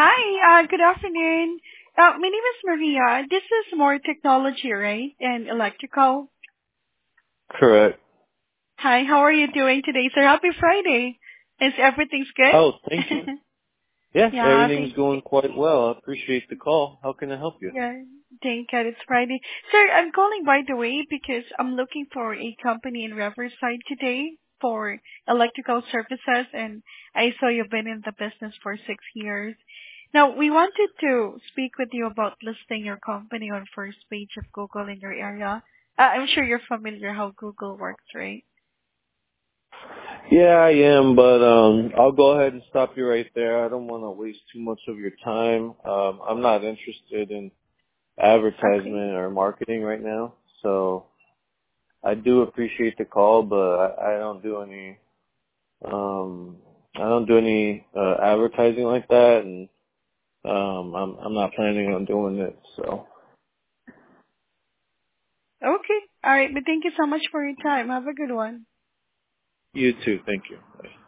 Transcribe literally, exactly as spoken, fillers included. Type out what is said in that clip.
Hi, uh, good afternoon. Uh, my name is Maria. This is more technology, right? And electrical. Correct. Hi, how are you doing today, sir? Happy Friday. Is everything's Oh, thank you. good? Yeah, Yeah, everything's thank going quite well. I appreciate the call. How can I help you? yeah, thank God it's Friday. Sir, I'm calling by the way because I'm looking for a company in Riverside today for electrical services, and I saw you've been in the business for six years. Now, we wanted to speak with you about listing your company on first page of Google in your area. Uh, I'm sure you're familiar how Google works, right? Yeah, I am, but um, I'll go ahead and stop you right there. I don't want to waste too much of your time. Um, I'm not interested in Okay. advertisement or marketing right now, so I do appreciate the call, but I, I don't do any um, I don't do any uh, advertising like that, and um, I'm I'm not planning on doing it. So Okay. All right. But thank you so much for your time. Have a good one. you too. Thank you. Bye.